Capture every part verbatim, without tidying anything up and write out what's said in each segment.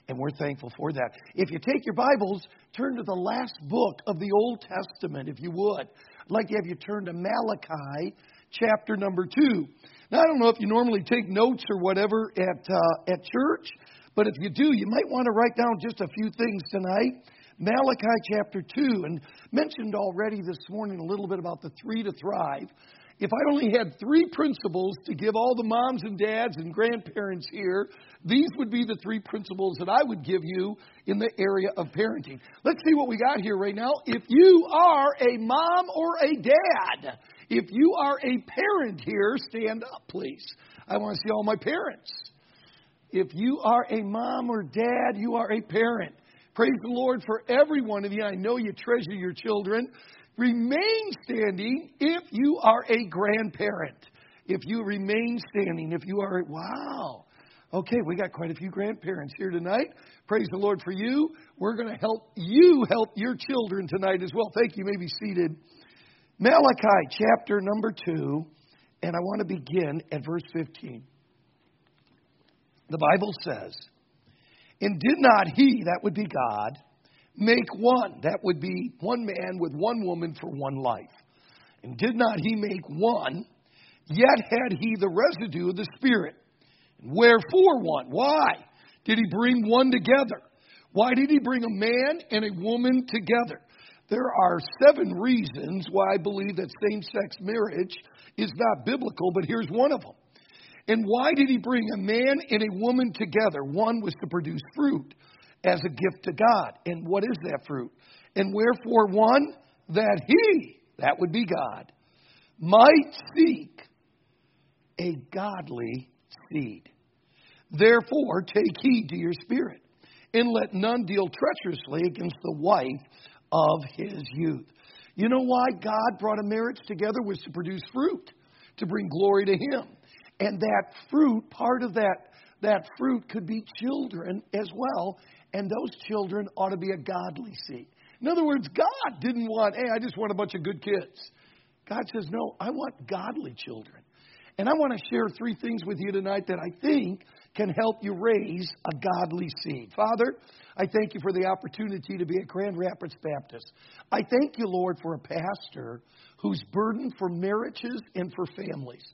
And we're thankful for that. If you take your Bibles, turn to the last book of the Old Testament, if you would. I'd like to have you turn to Malachi, chapter number two. Now, I don't know if you normally take notes or whatever at uh, at church, but if you do, you might want to write down just a few things tonight. Malachi chapter two, and mentioned already this morning a little bit about the three to thrive. If I only had three principles to give all the moms and dads and grandparents here, these would be the three principles that I would give you in the area of parenting. Let's see what we got here right now. If you are a mom or a dad, if you are a parent here, stand up, please. I want to see all my parents. If you are a mom or dad, you are a parent. Praise the Lord for every one of you. I know you treasure your children. Remain standing if you are a grandparent. If you remain standing, if you are, wow. Okay, we got quite a few grandparents here tonight. Praise the Lord for you. We're going to help you help your children tonight as well. Thank you. You may be seated. Malachi chapter number two, and I want to begin at verse fifteen. The Bible says, "And did not he," that would be God, "make one," that would be one man with one woman for one life. "And did not he make one, yet had he the residue of the Spirit. And wherefore one?" Why did he bring one together? Why did he bring a man and a woman together? There are seven reasons why I believe that same-sex marriage is not biblical, but here's one of them. And why did he bring a man and a woman together? One was to produce fruit as a gift to God. And what is that fruit? "And wherefore one, that he," that would be God, "might seek a godly seed. Therefore take heed to your spirit, and let none deal treacherously against the wife of his youth." You know why God brought a marriage together was to produce fruit, to bring glory to him. And that fruit, part of that, that fruit could be children as well. And those children ought to be a godly seed. In other words, God didn't want, hey, I just want a bunch of good kids. God says, no, I want godly children. And I want to share three things with you tonight that I think can help you raise a godly seed. Father, I thank you for the opportunity to be at Grand Rapids Baptist. I thank you, Lord, for a pastor who's burdened for marriages and for families.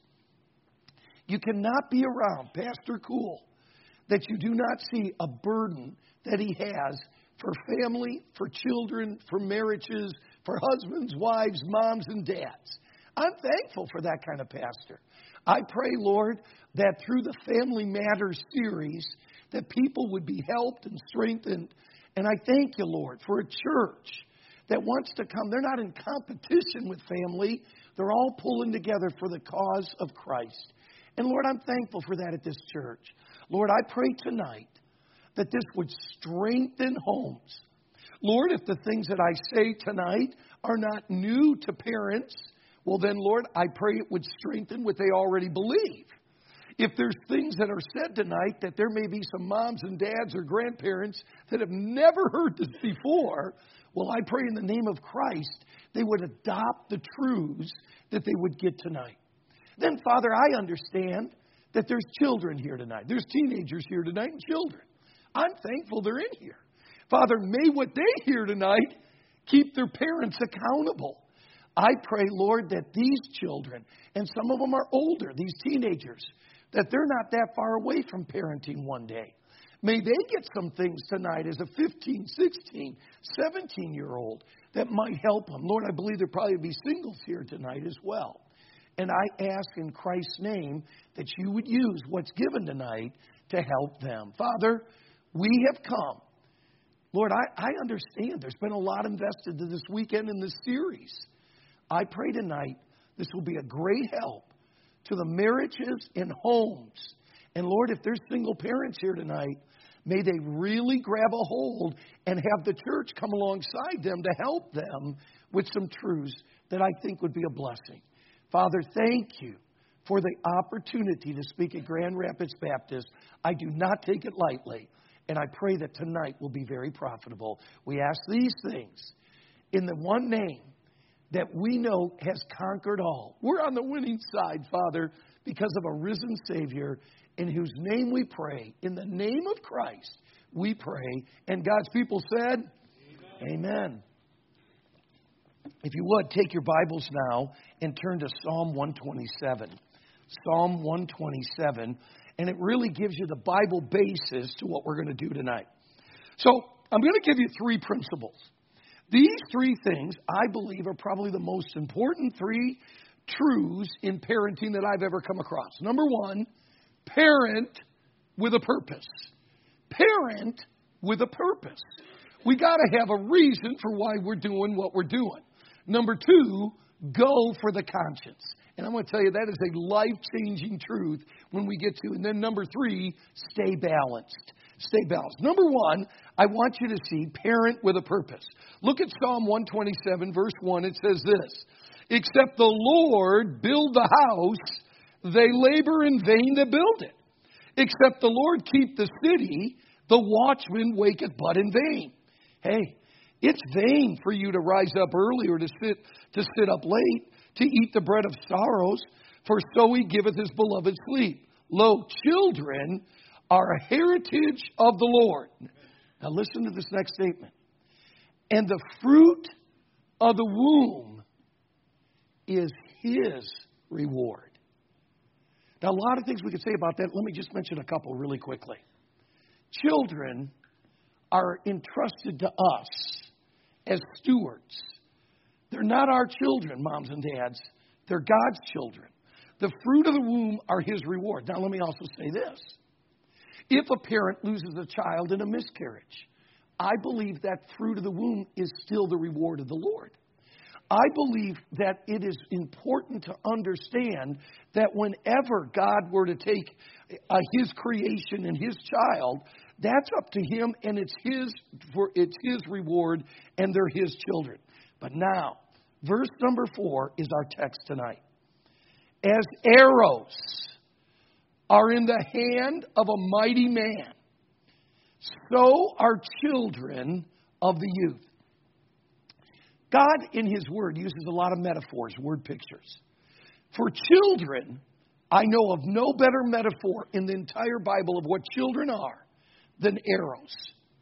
You cannot be around Pastor Cool that you do not see a burden that he has for family, for children, for marriages, for husbands, wives, moms, and dads. I'm thankful for that kind of pastor. I pray, Lord, that through the Family Matters series, that people would be helped and strengthened. And I thank you, Lord, for a church that wants to come. They're not in competition with family. They're all pulling together for the cause of Christ. And Lord, I'm thankful for that at this church. Lord, I pray tonight that this would strengthen homes. Lord, if the things that I say tonight are not new to parents, well then, Lord, I pray it would strengthen what they already believe. If there's things that are said tonight that there may be some moms and dads or grandparents that have never heard this before, well, I pray in the name of Christ they would adopt the truths that they would get tonight. Then, Father, I understand that there's children here tonight. There's teenagers here tonight and children. I'm thankful they're in here. Father, may what they hear tonight keep their parents accountable. I pray, Lord, that these children, and some of them are older, these teenagers, that they're not that far away from parenting one day. May they get some things tonight as a fifteen, sixteen, seventeen-year-old that might help them. Lord, I believe there'll probably be singles here tonight as well. And I ask in Christ's name that you would use what's given tonight to help them. Father, we have come. Lord, I, I understand there's been a lot invested to this weekend in this series. I pray tonight this will be a great help to the marriages and homes. And Lord, if there's single parents here tonight, may they really grab a hold and have the church come alongside them to help them with some truths that I think would be a blessing. Father, thank you for the opportunity to speak at Grand Rapids Baptist. I do not take it lightly, and I pray that tonight will be very profitable. We ask these things in the one name that we know has conquered all. We're on the winning side, Father, because of a risen Savior in whose name we pray. In the name of Christ, we pray. And God's people said, Amen. Amen. If you would, take your Bibles now and turn to Psalm one twenty-seven. Psalm one twenty-seven. And it really gives you the Bible basis to what we're going to do tonight. So I'm going to give you three principles. These three things, I believe, are probably the most important three truths in parenting that I've ever come across. Number one, parent with a purpose. Parent with a purpose. We got to have a reason for why we're doing what we're doing. Number two, go for the conscience. And I'm going to tell you, that is a life-changing truth when we get to. And then number three, stay balanced. Stay balanced. Number one, I want you to see parent with a purpose. Look at Psalm one twenty-seven, verse one. It says this, except the Lord build the house, they labor in vain to build it. Except the Lord keep the city, the watchman waketh but in vain. Hey, it's vain for you to rise up early or to sit to sit up late, to eat the bread of sorrows, for so he giveth his beloved sleep. Lo, children are a heritage of the Lord. Now listen to this next statement. And the fruit of the womb is his reward. Now, a lot of things we could say about that. Let me just mention a couple really quickly. Children are entrusted to us as stewards. They're not our children, moms and dads. They're God's children. The fruit of the womb are his reward. Now, let me also say this. If a parent loses a child in a miscarriage, I believe that fruit of the womb is still the reward of the Lord. I believe that it is important to understand that whenever God were to take uh, his creation and his child, that's up to him, and it's his for it's his reward, and they're his children. But now, verse number four is our text tonight. As arrows are in the hand of a mighty man, so are children of the youth. God, in his word, uses a lot of metaphors, word pictures. For children, I know of no better metaphor in the entire Bible of what children are than arrows.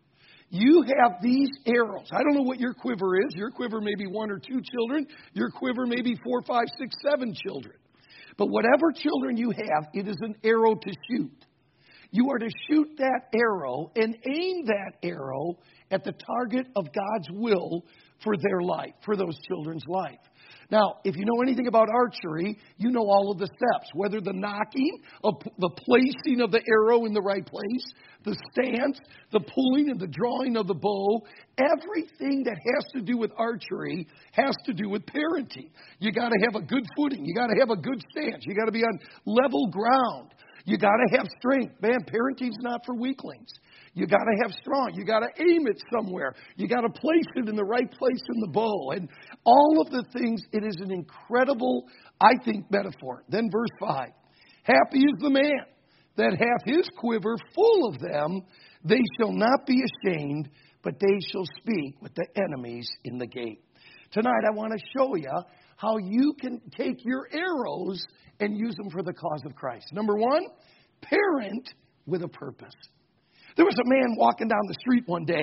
You have these arrows. I don't know what your quiver is. Your quiver may be one or two children. Your quiver may be four, five, six, seven children. But whatever children you have, it is an arrow to shoot. You are to shoot that arrow and aim that arrow at the target of God's will for their life, for those children's life. Now, if you know anything about archery, you know all of the steps, whether the knocking, the placing of the arrow in the right place, the stance, the pulling and the drawing of the bow. Everything that has to do with archery has to do with parenting. You got to have a good footing. You got to have a good stance. You got to be on level ground. You got to have strength. Man, parenting's not for weaklings. You got to have strong. You got to aim it somewhere. You got to place it in the right place in the bow. And all of the things, it is an incredible, I think, metaphor. Then verse five. Happy is the man that hath his quiver full of them. They shall not be ashamed, but they shall speak with the enemies in the gate. Tonight, I want to show you how you can take your arrows and use them for the cause of Christ. Number one, parent with a purpose. There was a man walking down the street one day,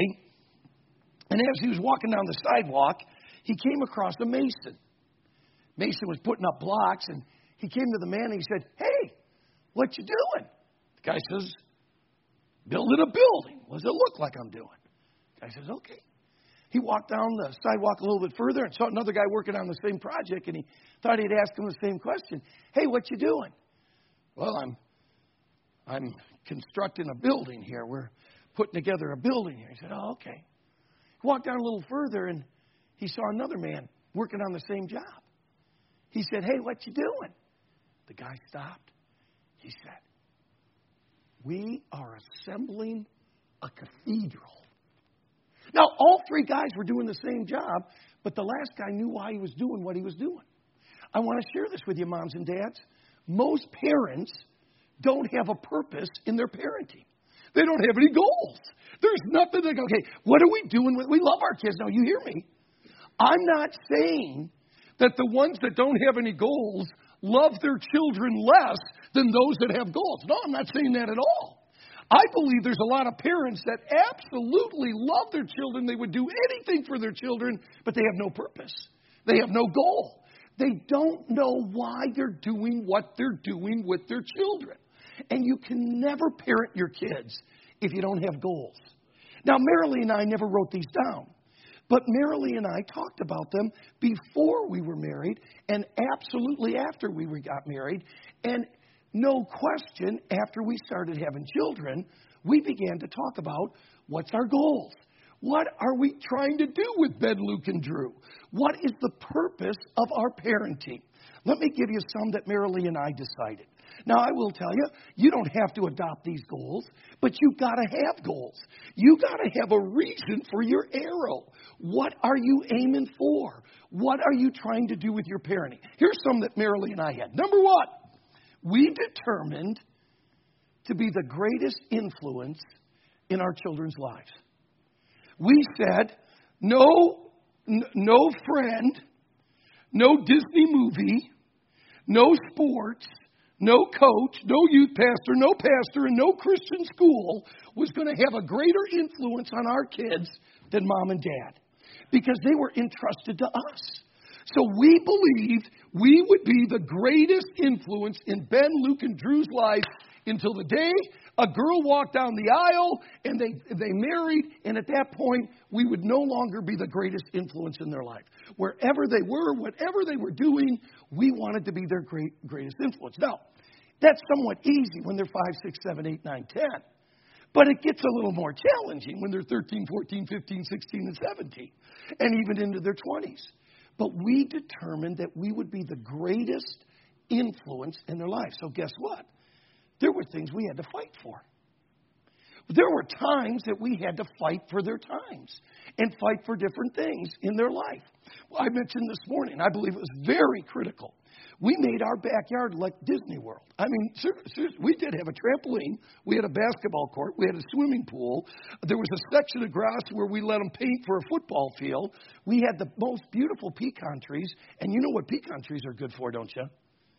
and as he was walking down the sidewalk, he came across a mason. Mason was putting up blocks, and he came to the man and he said, "Hey, what you doing?" The guy says, "Building a building. What does it look like I'm doing?" The guy says, "Okay." He walked down the sidewalk a little bit further and saw another guy working on the same project, and he thought he'd ask him the same question. "Hey, what you doing?" "Well, I'm I'm constructing a building here. We're putting together a building here." He said, "Oh, okay." He walked down a little further, and he saw another man working on the same job. He said, "Hey, what you doing?" The guy stopped. He said, "We are assembling a cathedral." Now, all three guys were doing the same job, but the last guy knew why he was doing what he was doing. I want to share this with you, moms and dads. Most parents don't have a purpose in their parenting. They don't have any goals. There's nothing they go, okay, what are we doing with, we love our kids. Now, you hear me. I'm not saying that the ones that don't have any goals love their children less than those that have goals. No, I'm not saying that at all. I believe there's a lot of parents that absolutely love their children. They would do anything for their children, but they have no purpose. They have no goal. They don't know why they're doing what they're doing with their children. And you can never parent your kids if you don't have goals. Now, Marilee and I never wrote these down. But Marilee and I talked about them before we were married and absolutely after we got married. And no question, after we started having children, we began to talk about what's our goals? What are we trying to do with Ben, Luke, and Drew? What is the purpose of our parenting? Let me give you some that Marilee and I decided. Now, I will tell you, you don't have to adopt these goals, but you've got to have goals. You've got to have a reason for your arrow. What are you aiming for? What are you trying to do with your parenting? Here's some that Marilee and I had. Number one, we determined to be the greatest influence in our children's lives. We said, no, n- no friend, no Disney movie, no sports, no coach, no youth pastor, no pastor, and no Christian school was going to have a greater influence on our kids than mom and dad, because they were entrusted to us. So we believed we would be the greatest influence in Ben, Luke, and Drew's life until the day a girl walked down the aisle and they, they married, and at that point, we would no longer be the greatest influence in their life. Wherever they were, whatever they were doing, we wanted to be their great greatest influence. Now, that's somewhat easy when they're five, six, seven, eight, nine, ten. But it gets a little more challenging when they're thirteen, fourteen, fifteen, sixteen, and seventeen, and even into their twenties. But we determined that we would be the greatest influence in their life. So guess what? There were things we had to fight for. There were times that we had to fight for their times and fight for different things in their life. Well, I mentioned this morning, I believe it was very critical. We made our backyard like Disney World. I mean, seriously, we did have a trampoline. We had a basketball court. We had a swimming pool. There was a section of grass where we let them paint for a football field. We had the most beautiful pecan trees. And you know what pecan trees are good for, don't you?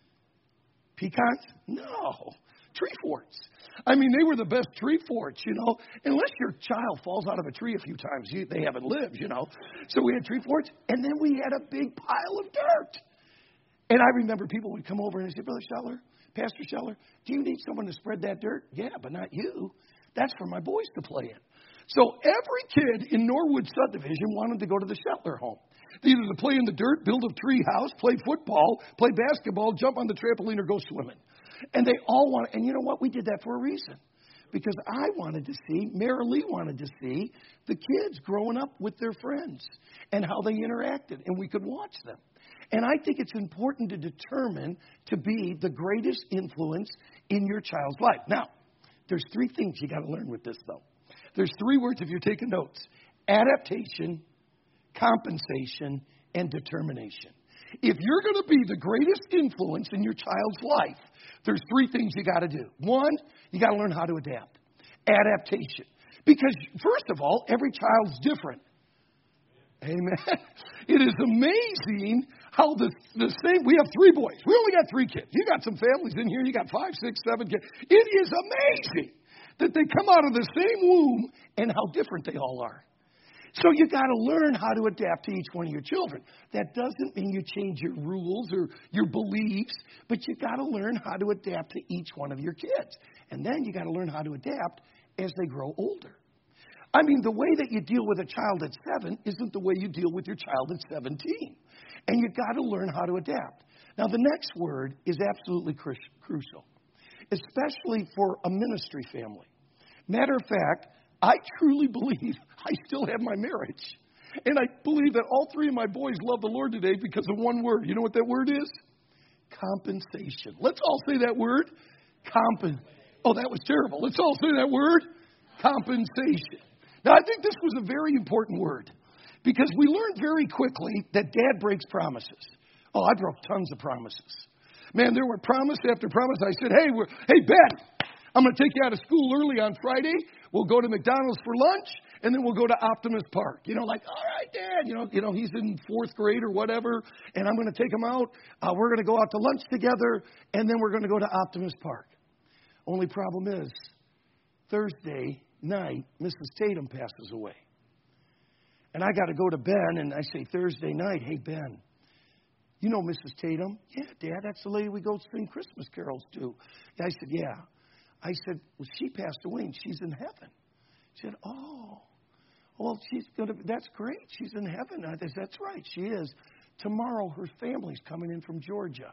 Pecans? No. Tree forts. I mean, they were the best tree forts, you know. Unless your child falls out of a tree a few times, you, they haven't lived, you know. So we had tree forts. And then we had a big pile of dirt. And I remember people would come over and say, Brother Scheller, Pastor Scheller, do you need someone to spread that dirt? Yeah, but not you. That's for my boys to play in. So every kid in Norwood Subdivision wanted to go to the Scheller home. Either to play in the dirt, build a tree house, play football, play basketball, jump on the trampoline, or go swimming. And they all wanted, and you know what? We did that for a reason. Because I wanted to see, Marilee wanted to see the kids growing up with their friends and how they interacted, and we could watch them. And I think it's important to determine to be the greatest influence in your child's life. Now, there's three things you got to learn with this, though. There's three words if you're taking notes: adaptation, compensation, and determination. If you're going to be the greatest influence in your child's life, there's three things you got to do. One, you got to learn how to adapt. Adaptation. Because, first of all, every child's different. Amen. It is amazing how the, the same, we have three boys. We only got three kids. You got some families in here. You got five, six, seven kids. It is amazing that they come out of the same womb and how different they all are. So you got to learn how to adapt to each one of your children. That doesn't mean you change your rules or your beliefs, but you got to learn how to adapt to each one of your kids. And then you got to learn how to adapt as they grow older. I mean, the way that you deal with a child at seven isn't the way you deal with your child at seventeen. And you got to learn how to adapt. Now, the next word is absolutely crucial, especially for a ministry family. Matter of fact, I truly believe I still have my marriage. And I believe that all three of my boys love the Lord today because of one word. You know what that word is? Compensation. Let's all say that word. Compen. Oh, that was terrible. Let's all say that word. Compensation. Now, I think this was a very important word because we learned very quickly that Dad breaks promises. Oh, I broke tons of promises. Man, there were promise after promise. I said, hey, we're, hey, Ben, I'm going to take you out of school early on Friday. We'll go to McDonald's for lunch, and then we'll go to Optimus Park. You know, like, all right, Dad. You know, you know, he's in fourth grade or whatever, and I'm going to take him out. Uh, we're going to go out to lunch together, and then we're going to go to Optimus Park. Only problem is, Thursday night, Missus Tatum passes away. And I got to go to Ben, and I say, Thursday night, hey, Ben, you know Missus Tatum? Yeah, Dad, that's the lady we go sing Christmas carols to. I said, yeah. I said, well, she passed away, and she's in heaven. She said, oh, well, she's going to, that's great. She's in heaven. I said, that's right, she is. Tomorrow, her family's coming in from Georgia.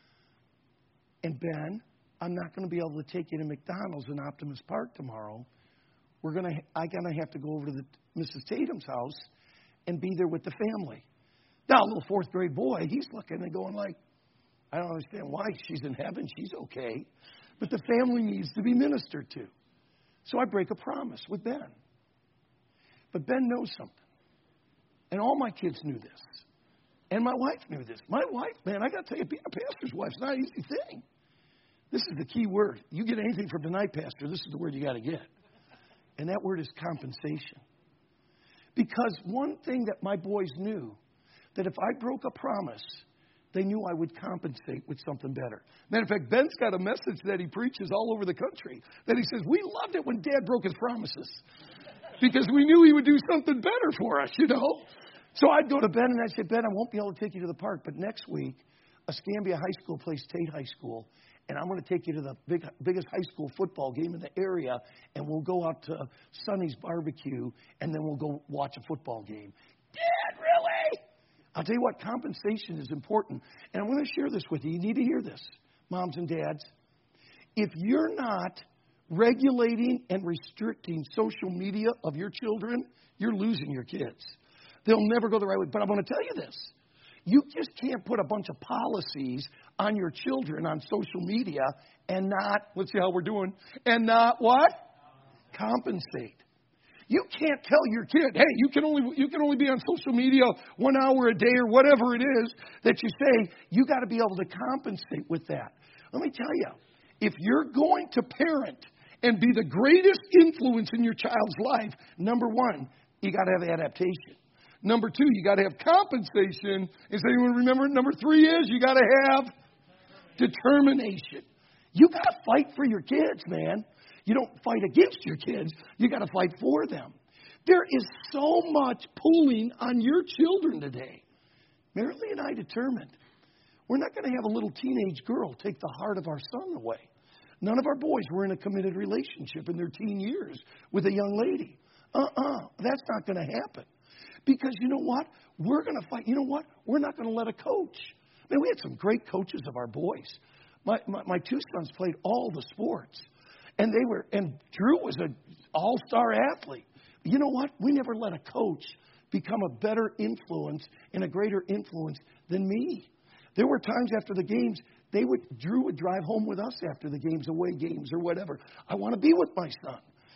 And Ben, I'm not going to be able to take you to McDonald's in Optimus Park tomorrow. We're going to, I'm going to have to go over to the, Missus Tatum's house and be there with the family. Now, a little fourth grade boy, he's looking and going like, I don't understand why. She's in heaven. She's okay. But the family needs to be ministered to. So I break a promise with Ben. But Ben knows something. And all my kids knew this. And my wife knew this. My wife, man, I got to tell you, being a pastor's wife is not an easy thing. This is the key word. You get anything from tonight, Pastor, this is the word you got to get. And that word is compensation. Because one thing that my boys knew, that if I broke a promise, they knew I would compensate with something better. Matter of fact, Ben's got a message that he preaches all over the country. That he says, we loved it when Dad broke his promises. Because we knew he would do something better for us, you know. So I'd go to Ben and I'd say, Ben, I won't be able to take you to the park, but next week, Escambia High School plays Tate High School, and I'm going to take you to the big, biggest high school football game in the area, and we'll go out to Sonny's Barbecue, and then we'll go watch a football game. Dad, really? I'll tell you what, compensation is important. And I'm going to share this with you. You need to hear this, moms and dads. If you're not regulating and restricting social media of your children, you're losing your kids. They'll never go the right way. But I'm going to tell you this. You just can't put a bunch of policies on your children on social media and not, let's see how we're doing, and not what? Compensate. You can't tell your kid, hey, you can only you can only be on social media one hour a day or whatever it is that you say. You got to be able to compensate with that. Let me tell you, if you're going to parent and be the greatest influence in your child's life, number one, you got to have adaptation. Number two, you got to have compensation. Does anyone remember? Number three is you got to have determination. You got to fight for your kids, man. You don't fight against your kids. You got to fight for them. There is so much pulling on your children today. Marilee and I determined we're not going to have a little teenage girl take the heart of our son away. None of our boys were in a committed relationship in their teen years with a young lady. Uh-uh. That's not going to happen. Because you know what? We're going to fight. You know what? We're not going to let a coach. Man, we had some great coaches of our boys. My, my, my two sons played all the sports. And they were, and Drew was an all-star athlete. You know what? We never let a coach become a better influence and a greater influence than me. There were times after the games, they would, Drew would drive home with us after the games, away games or whatever. I want to be with my son.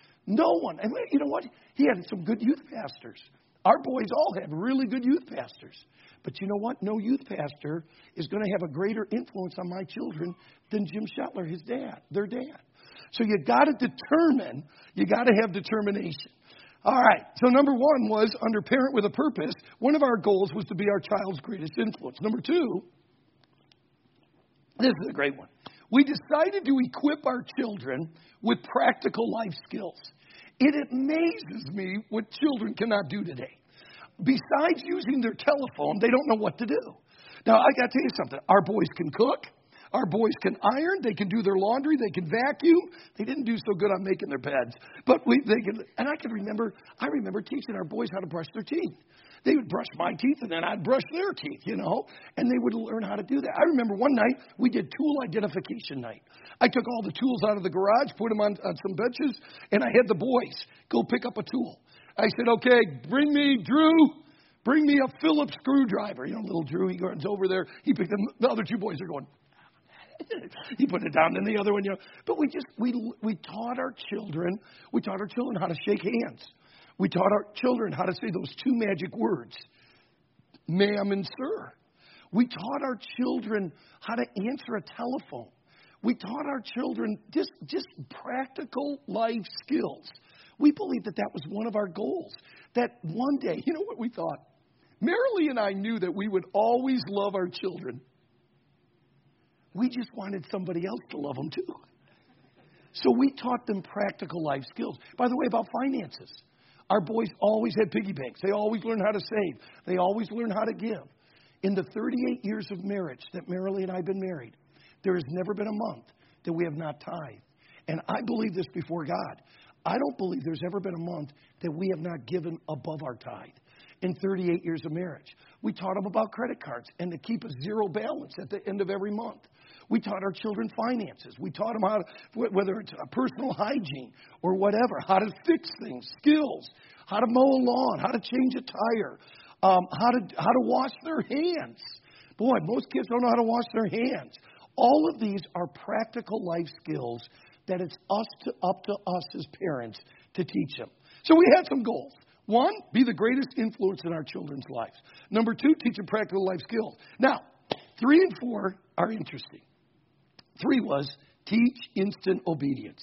No one. And you know what? He had some good youth pastors. Our boys all had really good youth pastors. But you know what? No youth pastor is going to have a greater influence on my children than Jim Shetler, his dad, their dad. So you got to determine, you got to have determination. All right. So number one was under Parent with a Purpose. One of our goals was to be our child's greatest influence. Number two, this is a great one. We decided to equip our children with practical life skills. It amazes me what children cannot do today. Besides using their telephone, they don't know what to do. Now, I got to tell you something. Our boys can cook. Our boys can iron. They can do their laundry. They can vacuum. They didn't do so good on making their beds. But we, they can, and I can remember, I remember teaching our boys how to brush their teeth. They would brush my teeth, and then I'd brush their teeth, you know, and they would learn how to do that. I remember one night we did tool identification night. I took all the tools out of the garage, put them on, on some benches, and I had the boys go pick up a tool. I said, okay, bring me, Drew, bring me a Phillips screwdriver. You know, little Drew, he runs over there. He picked them. The other two boys are going, he put it down, and the other one, you know. But we just, we we taught our children, we taught our children how to shake hands. We taught our children how to say those two magic words, ma'am and sir. We taught our children how to answer a telephone. We taught our children just, just practical life skills. We believed that that was one of our goals. That one day, you know what we thought? Marilee and I knew that we would always love our children. We just wanted somebody else to love them too. So we taught them practical life skills. By the way, about finances. Our boys always had piggy banks. They always learned how to save. They always learned how to give. In the thirty-eight years of marriage that Marilee and I have been married, there has never been a month that we have not tithed. And I believe this before God. I don't believe there's ever been a month that we have not given above our tithe in thirty-eight years of marriage. We taught them about credit cards and to keep a zero balance at the end of every month. We taught our children finances. We taught them how to, whether it's a personal hygiene or whatever, how to fix things, skills, how to mow a lawn, how to change a tire, um, how to how to wash their hands. Boy, most kids don't know how to wash their hands. All of these are practical life skills that it's us to, up to us as parents to teach them. So we had some goals. One, be the greatest influence in our children's lives. Number two, teach them practical life skills. Now, three and four are interesting. Three was teach instant obedience.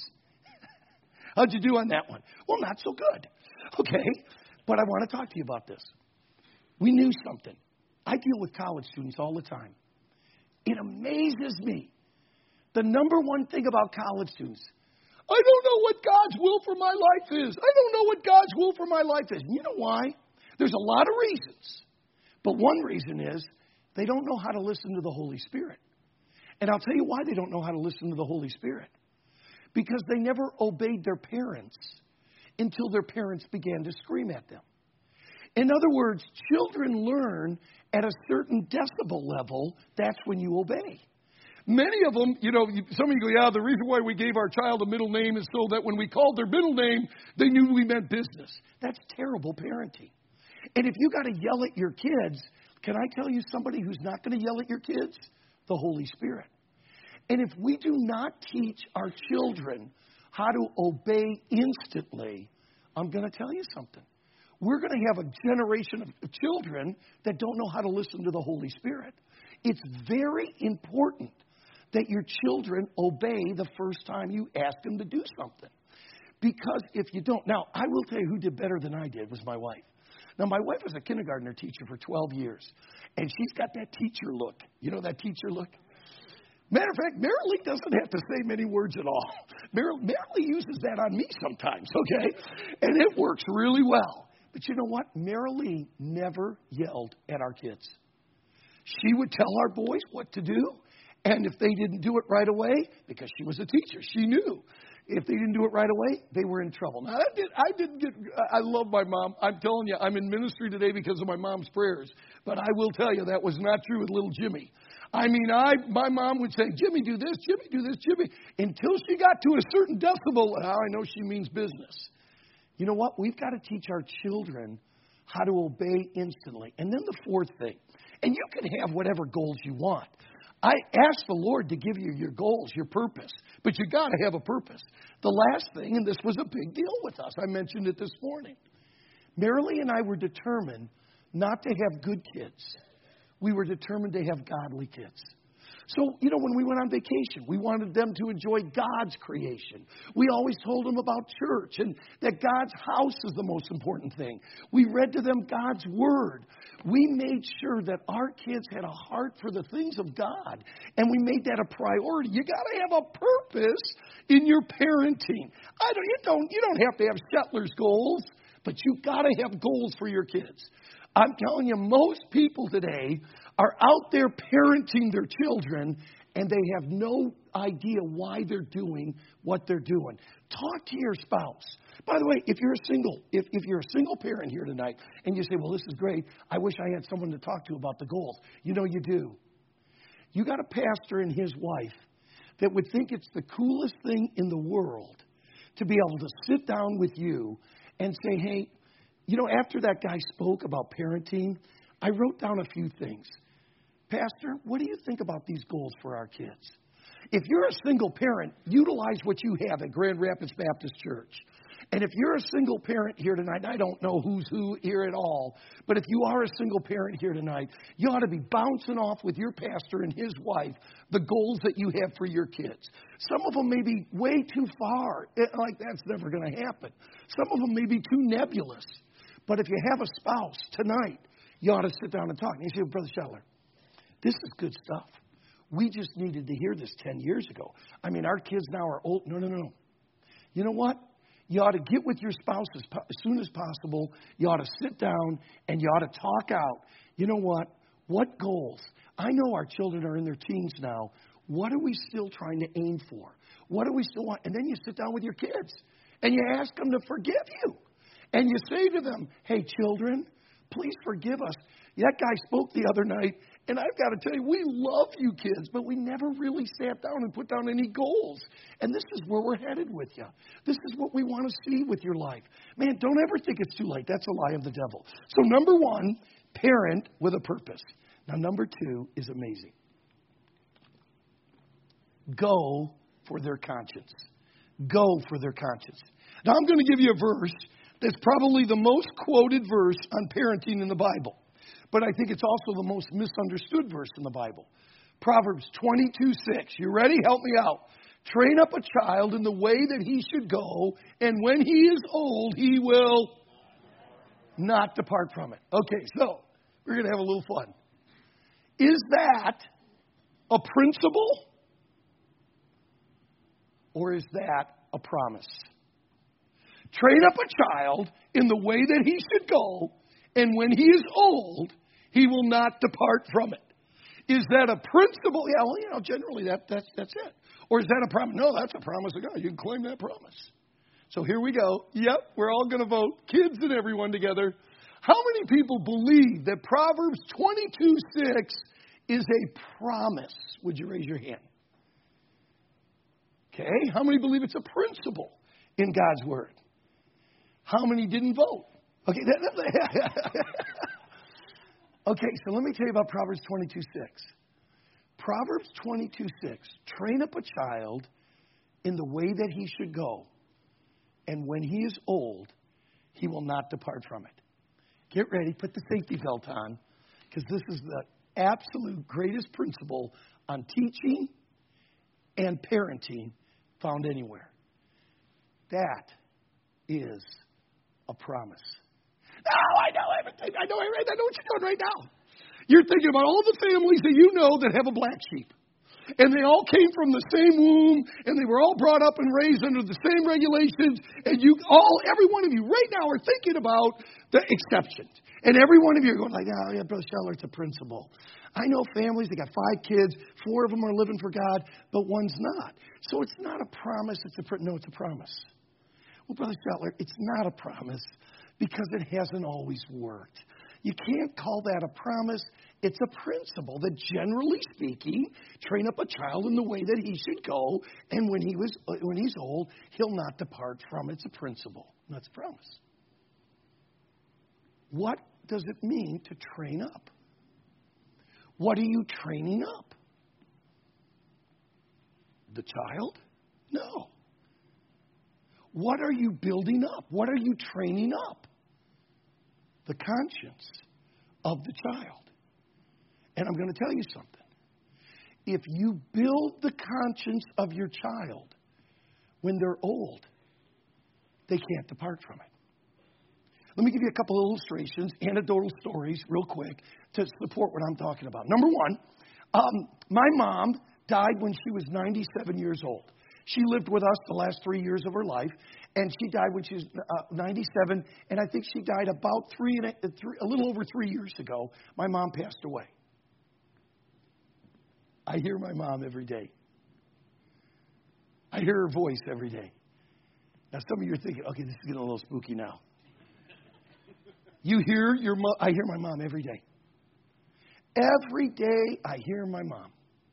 How'd you do on that one? Well, not so good. Okay, but I want to talk to you about this. We knew something. I deal with college students all the time. It amazes me. The number one thing about college students, I don't know what God's will for my life is. I don't know what God's will for my life is. And you know why? There's a lot of reasons. But one reason is they don't know how to listen to the Holy Spirit. And I'll tell you why they don't know how to listen to the Holy Spirit. Because they never obeyed their parents until their parents began to scream at them. In other words, children learn at a certain decibel level. That's when you obey. Many of them, you know, some of you go, yeah, the reason why we gave our child a middle name is so that when we called their middle name, they knew we meant business. That's terrible parenting. And if you got to yell at your kids, can I tell you somebody who's not going to yell at your kids? The Holy Spirit. And if we do not teach our children how to obey instantly, I'm going to tell you something. We're going to have a generation of children that don't know how to listen to the Holy Spirit. It's very important that your children obey the first time you ask them to do something. Because if you don't, now I will tell you who did better than I did was my wife. Now my wife was a kindergartner teacher for twelve years. And she's got that teacher look. You know that teacher look? Matter of fact, Marilee doesn't have to say many words at all. Mar- Marilee uses that on me sometimes, okay? And it works really well. But you know what? Marilee never yelled at our kids. She would tell our boys what to do. And if they didn't do it right away, because she was a teacher, she knew. If they didn't do it right away, they were in trouble. Now, I, did, I didn't get, I love my mom. I'm telling you, I'm in ministry today because of my mom's prayers. But I will tell you, that was not true with little Jimmy. I mean, I my mom would say, Jimmy, do this, Jimmy, do this, Jimmy. Until she got to a certain decibel, now I know she means business. You know what? We've got to teach our children how to obey instantly. And then the fourth thing, and you can have whatever goals you want. I asked the Lord to give you your goals, your purpose, but you got to have a purpose. The last thing, and this was a big deal with us, I mentioned it this morning. Marilee and I were determined not to have good kids. We were determined to have godly kids. So, you know, when we went on vacation, we wanted them to enjoy God's creation. We always told them about church and that God's house is the most important thing. We read to them God's word. We made sure that our kids had a heart for the things of God, and we made that a priority. You got to have a purpose in your parenting. I don't, you don't, you don't have to have Shetler's goals, but you got to have goals for your kids. I'm telling you, most people today are out there parenting their children, and they have no idea why they're doing what they're doing. Talk to your spouse. By the way, if you're a single, if, if you're a single parent here tonight, and you say, well, this is great, I wish I had someone to talk to about the goals. You know you do. You got a pastor and his wife that would think it's the coolest thing in the world to be able to sit down with you and say, hey, you know, after that guy spoke about parenting, I wrote down a few things. Pastor, what do you think about these goals for our kids? If you're a single parent, utilize what you have at Grand Rapids Baptist Church. And if you're a single parent here tonight, I don't know who's who here at all, but if you are a single parent here tonight, you ought to be bouncing off with your pastor and his wife the goals that you have for your kids. Some of them may be way too far, like that's never going to happen. Some of them may be too nebulous. But if you have a spouse tonight, you ought to sit down and talk. And you say, Brother Shetler, this is good stuff. We just needed to hear this ten years ago. I mean, our kids now are old. No, no, no. You know what? You ought to get with your spouse as, po- as soon as possible. You ought to sit down and you ought to talk out. You know what? What goals? I know our children are in their teens now. What are we still trying to aim for? What do we still want? And then you sit down with your kids and you ask them to forgive you. And you say to them, hey, children, please forgive us. That guy spoke the other night, and I've got to tell you, we love you kids, but we never really sat down and put down any goals. And this is where we're headed with you. This is what we want to see with your life. Man, don't ever think it's too late. That's a lie of the devil. So number one, parent with a purpose. Now, number two is amazing. Go for their conscience. Go for their conscience. Now, I'm going to give you a verse that's probably the most quoted verse on parenting in the Bible. But I think it's also the most misunderstood verse in the Bible. Proverbs twenty-two six. You ready? Help me out. Train up a child in the way that he should go, and when he is old, he will not depart from it. Okay, so we're going to have a little fun. Is that a principle? Or is that a promise? Train up a child in the way that he should go, and when he is old, he will not depart from it. Is that a principle? Yeah, well, you know, generally that, that's, that's it. Or is that a promise? No, that's a promise of God. You can claim that promise. So here we go. Yep, we're all going to vote, kids and everyone together. How many people believe that Proverbs twenty-two six is a promise? Would you raise your hand? Okay, how many believe it's a principle in God's Word? How many didn't vote? Okay, okay, so let me tell you about Proverbs twenty-two six. Proverbs twenty-two six. Train up a child in the way that he should go, and when he is old, he will not depart from it. Get ready, put the safety belt on, because this is the absolute greatest principle on teaching and parenting found anywhere. That is a promise. Oh, I know everything. I know everything. I know what you're doing right now. You're thinking about all the families that you know that have a black sheep. And they all came from the same womb, and they were all brought up and raised under the same regulations. And you all, every one of you right now are thinking about the exceptions. And every one of you are going like, oh, yeah, Brother Scheller, it's a principle. I know families, they got five kids, four of them are living for God, but one's not. So it's not a promise, it's a, no, it's a promise. Well, Brother Scheller, it's not a promise because it hasn't always worked. You can't call that a promise. It's a principle that, generally speaking, train up a child in the way that he should go, and when he was when he's old, he'll not depart from it. It's a principle. That's a promise. What does it mean to train up? What are you training up? The child? No. What are you building up? What are you training up? The conscience of the child. And I'm going to tell you something. If you build the conscience of your child when they're old, they can't depart from it. Let me give you a couple of illustrations, anecdotal stories, real quick, to support what I'm talking about. Number one, um, my mom died when she was ninety-seven years old. She lived with us the last three years of her life, and she died when she was uh, ninety-seven, and I think she died about three, and a, three, a little over three years ago. My mom passed away. I hear my mom every day. I hear her voice every day. Now, some of you are thinking, okay, this is getting a little spooky now. You hear your mom? I hear my mom every day. Every day I hear my mom.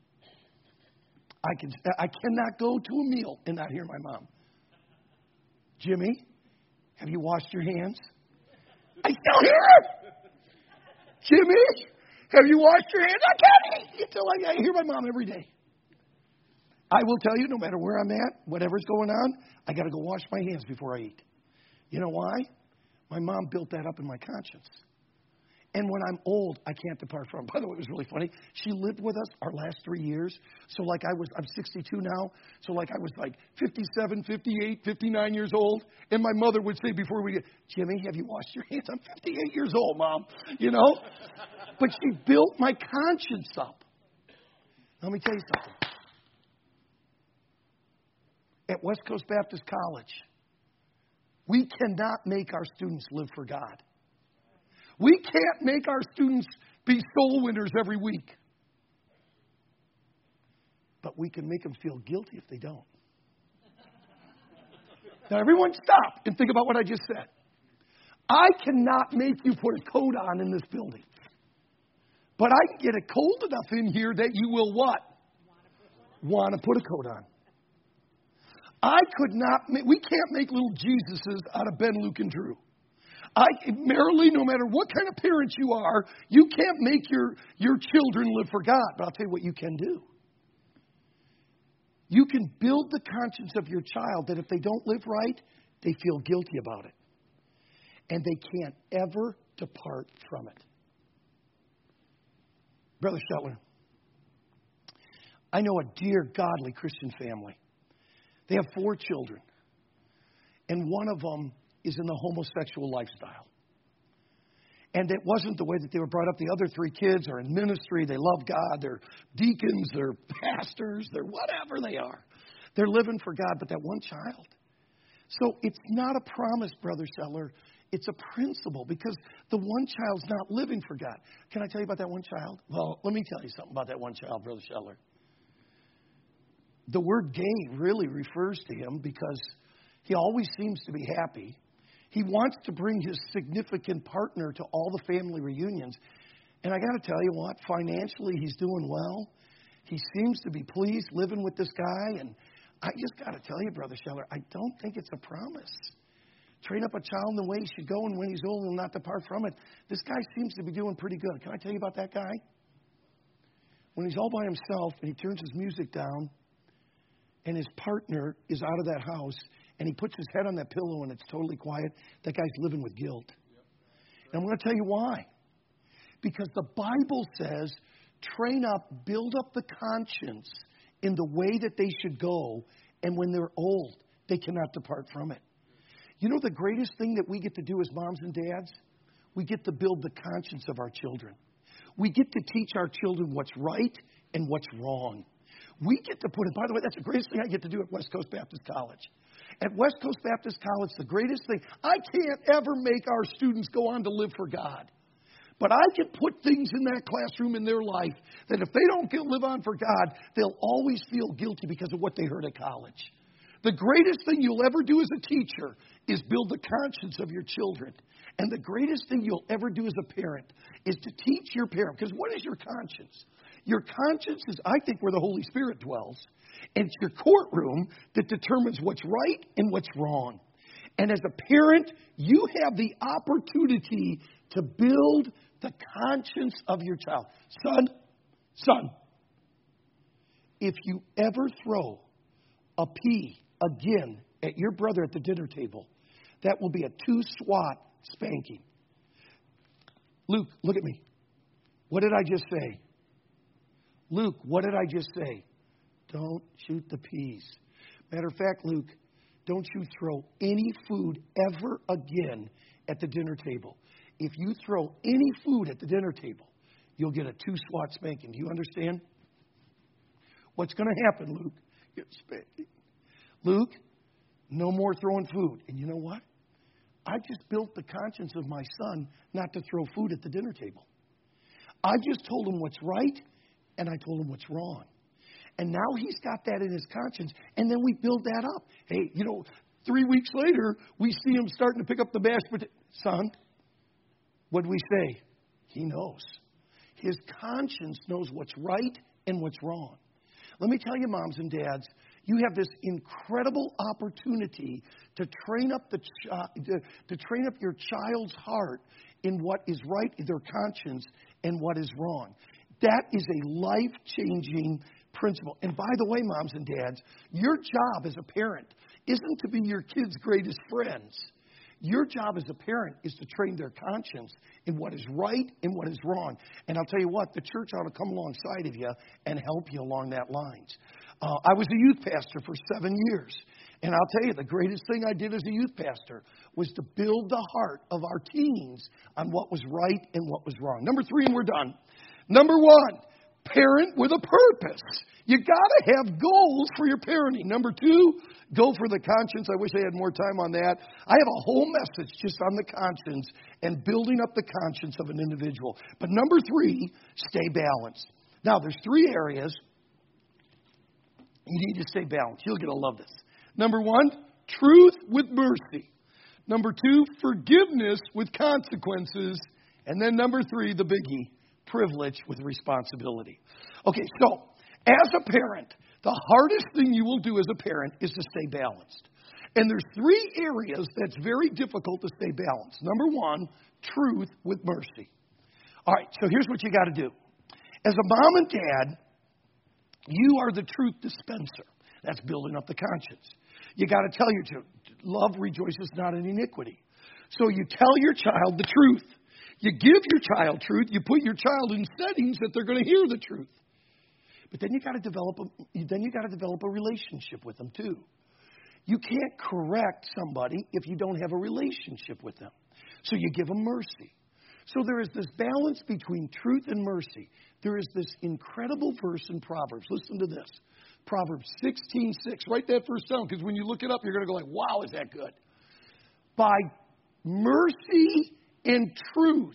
I can I cannot go to a meal and not hear my mom. Jimmy, have you washed your hands? I still hear her. Jimmy, have you washed your hands? I can't eat until I, I hear my mom every day. I will tell you, no matter where I'm at, whatever's going on, I got to go wash my hands before I eat. You know why? My mom built that up in my conscience. And when I'm old, I can't depart from it. By the way, it was really funny. She lived with us our last three years. So like I was, I'm sixty-two now. So like I was like fifty-seven, fifty-eight, fifty-nine years old. And my mother would say before we get, Jimmy, have you washed your hands? I'm fifty-eight years old, Mom. You know? But she built my conscience up. Let me tell you something. at West Coast Baptist College, we cannot make our students live for God. We can't make our students be soul winners every week. But we can make them feel guilty if they don't. Now, everyone stop and think about what I just said. I cannot make you put a coat on in this building. But I can get it cold enough in here that you will what? Want to put a coat on. I could not make, we can't make little Jesuses out of Ben, Luke, and Drew. I, Marilee, no matter what kind of parents you are, you can't make your, your children live for God. But I'll tell you what you can do. You can build the conscience of your child that if they don't live right, they feel guilty about it. And they can't ever depart from it. Brother Shetler, I know a dear, godly Christian family. They have four children. And one of them is in the homosexual lifestyle. And it wasn't the way that they were brought up. The other three kids are in ministry. They love God. They're deacons. They're pastors. They're whatever they are. They're living for God. But that one child. So it's not a promise, Brother Seller. It's a principle because the one child's not living for God. Can I tell you about that one child? Well, let me tell you something about that one child, Brother Seller. The word gay really refers to him because he always seems to be happy. He wants to bring his significant partner to all the family reunions. And I got to tell you what, financially he's doing well. He seems to be pleased living with this guy. And I just got to tell you, Brother Scheller, I don't think it's a promise. Train up a child in the way he should go, and when he's old, he'll not depart from it. This guy seems to be doing pretty good. Can I tell you about that guy? When he's all by himself and he turns his music down and his partner is out of that house, and he puts his head on that pillow and it's totally quiet, that guy's living with guilt. And I'm going to tell you why. Because the Bible says, train up, build up the conscience in the way that they should go, and when they're old, they cannot depart from it. You know the greatest thing that we get to do as moms and dads? We get to build the conscience of our children. We get to teach our children what's right and what's wrong. We get to put it, by the way, that's the greatest thing I get to do at West Coast Baptist College. At West Coast Baptist College, the greatest thing, I can't ever make our students go on to live for God. But I can put things in that classroom in their life that if they don't get, live on for God, they'll always feel guilty because of what they heard at college. The greatest thing you'll ever do as a teacher is build the conscience of your children. And the greatest thing you'll ever do as a parent is to teach your parent. Because what is your conscience? Your conscience is, I think, where the Holy Spirit dwells. And it's your courtroom that determines what's right and what's wrong. And as a parent, you have the opportunity to build the conscience of your child. Son, son, if you ever throw a pea again at your brother at the dinner table, that will be a two-swat spanking. Luke, look at me. What did I just say? Luke, what did I just say? Don't shoot the peas. Matter of fact, Luke, don't you throw any food ever again at the dinner table. If you throw any food at the dinner table, you'll get a two-swat spanking. Do you understand? What's going to happen, Luke? Get a spanking. Luke, no more throwing food. And you know what? I just built the conscience of my son not to throw food at the dinner table. I just told him what's right, and I told him what's wrong. And now he's got that in his conscience, and then we build that up. Hey, you know, three weeks later, we see him starting to pick up the mashed potato. Son, what do we say? He knows. His conscience knows what's right and what's wrong. Let me tell you, moms and dads, you have this incredible opportunity to train up the chi- to, to train up your child's heart in what is right in their conscience and what is wrong. That is a life-changing principle. And by the way, moms and dads, your job as a parent isn't to be your kids' greatest friends. Your job as a parent is to train their conscience in what is right and what is wrong. And I'll tell you what, the church ought to come alongside of you and help you along that lines. Uh, I was a youth pastor for seven years. And I'll tell you, the greatest thing I did as a youth pastor was to build the heart of our teens on what was right and what was wrong. Number three, and we're done. Number one, parent with a purpose. You got to have goals for your parenting. Number two, go for the conscience. I wish I had more time on that. I have a whole message just on the conscience and building up the conscience of an individual. But number three, stay balanced. Now, there's three areas you need to stay balanced. You're going to love this. Number one, truth with mercy. Number two, forgiveness with consequences. And then number three, the biggie, privilege with responsibility. Okay, so as a parent, the hardest thing you will do as a parent is to stay balanced. And there's three areas that's very difficult to stay balanced. Number one, truth with mercy. All right, so here's what you got to do. As a mom and dad, you are the truth dispenser. That's building up the conscience. You got to tell your children, love rejoices not in iniquity. So you tell your child the truth. You give your child truth. You put your child in settings that they're going to hear the truth. But then you got to develop a, then you got to develop a relationship with them too. You can't correct somebody if you don't have a relationship with them. So you give them mercy. So there is this balance between truth and mercy. There is this incredible verse in Proverbs. Listen to this. Proverbs sixteen six. Write that verse down, because when you look it up, you're going to go like, wow, is that good? By mercy and truth,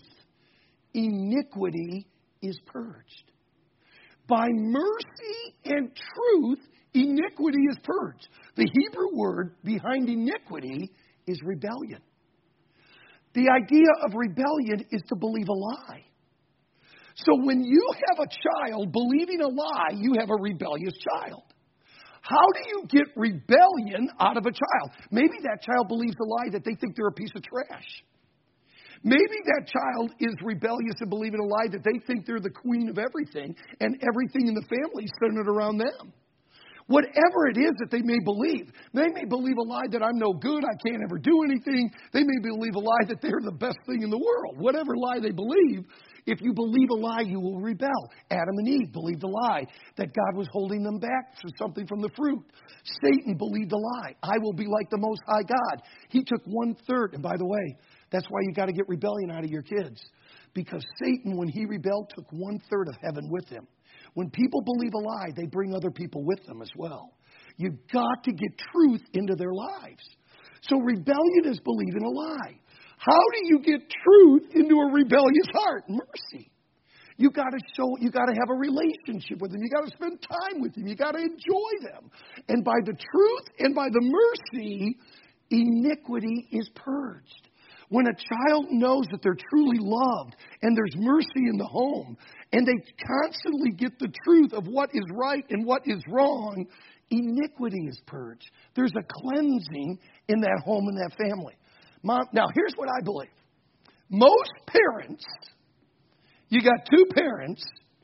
iniquity is purged. By mercy and truth, iniquity is purged. The Hebrew word behind iniquity is rebellion. The idea of rebellion is to believe a lie. So when you have a child believing a lie, you have a rebellious child. How do you get rebellion out of a child? Maybe that child believes a lie that they think they're a piece of trash. Maybe that child is rebellious and believing a lie that they think they're the queen of everything and everything in the family is centered around them. Whatever it is that they may believe. They may believe a lie that I'm no good, I can't ever do anything. They may believe a lie that they're the best thing in the world. Whatever lie they believe, if you believe a lie, you will rebel. Adam and Eve believed a lie that God was holding them back for something from the fruit. Satan believed a lie. I will be like the Most High God. He took one third. And by the way, that's why you got to get rebellion out of your kids. Because Satan, when he rebelled, took one third of heaven with him. When people believe a lie, they bring other people with them as well. You've got to get truth into their lives. So rebellion is believing a lie. How do you get truth into a rebellious heart? Mercy. You got to show, you got to have a relationship with them. You got to spend time with them. You got to enjoy them. And by the truth and by the mercy, iniquity is purged. When a child knows that they're truly loved and there's mercy in the home and they constantly get the truth of what is right and what is wrong, iniquity is purged. There's a cleansing in that home and that family. Mom, now, here's what I believe. Most parents, you got two parents,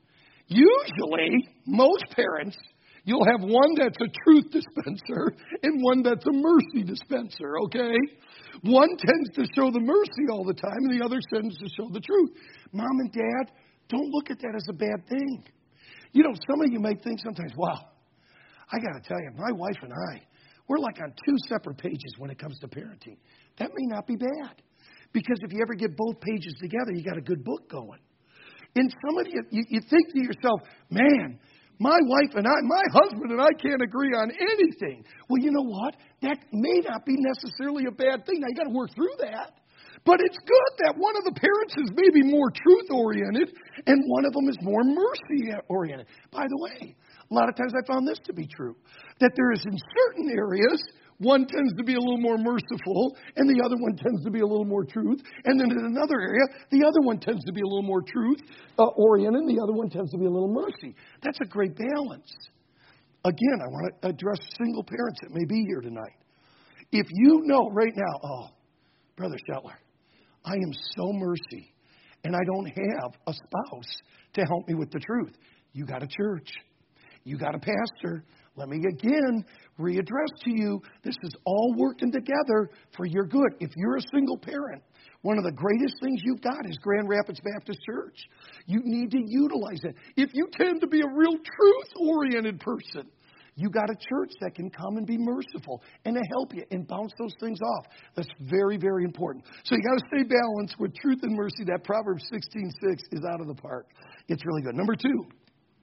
usually most parents, you'll have one that's a truth dispenser and one that's a mercy dispenser, okay? One tends to show the mercy all the time, and the other tends to show the truth. Mom and Dad, don't look at that as a bad thing. You know, some of you may think sometimes, wow, I got to tell you, my wife and I, we're like on two separate pages when it comes to parenting. That may not be bad, because if you ever get both pages together, you got a good book going. And some of you, you, you think to yourself, man, my wife and I, my husband and I can't agree on anything. Well, you know what? That may not be necessarily a bad thing. Now, you got to work through that. But it's good that one of the parents is maybe more truth-oriented and one of them is more mercy-oriented. By the way, a lot of times I found this to be true, that there is in certain areas, one tends to be a little more merciful, and the other one tends to be a little more truth. And then in another area, the other one tends to be a little more truth-oriented, and the other one tends to be a little mercy. That's a great balance. Again, I want to address single parents that may be here tonight. If you know right now, oh, Brother Shetler, I am so mercy, and I don't have a spouse to help me with the truth. You got a church. You got a pastor. Let me again readdress to you, this is all working together for your good. If you're a single parent, one of the greatest things you've got is Grand Rapids Baptist Church. You need to utilize it. If you tend to be a real truth-oriented person, you got a church that can come and be merciful and to help you and bounce those things off. That's very, very important. So you got to stay balanced with truth and mercy. That Proverbs sixteen six is out of the park. It's really good. Number two,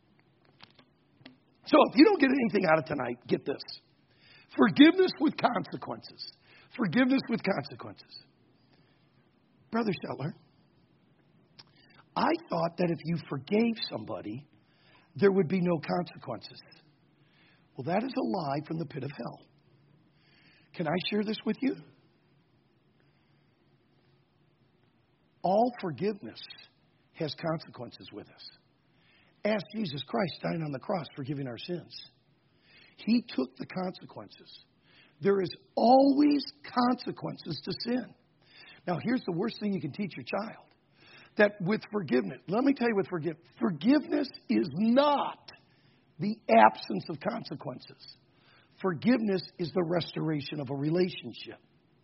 So if you don't get anything out of tonight, get this. Forgiveness with consequences. Forgiveness with consequences. Brother Shetler, I thought that if you forgave somebody, there would be no consequences. Well, that is a lie from the pit of hell. Can I share this with you? All forgiveness has consequences with us. Ask Jesus Christ dying on the cross, forgiving our sins. He took the consequences. There is always consequences to sin. Now, here's the worst thing you can teach your child. That with forgiveness, let me tell you with forgiveness, forgiveness is not the absence of consequences. Forgiveness is the restoration of a relationship.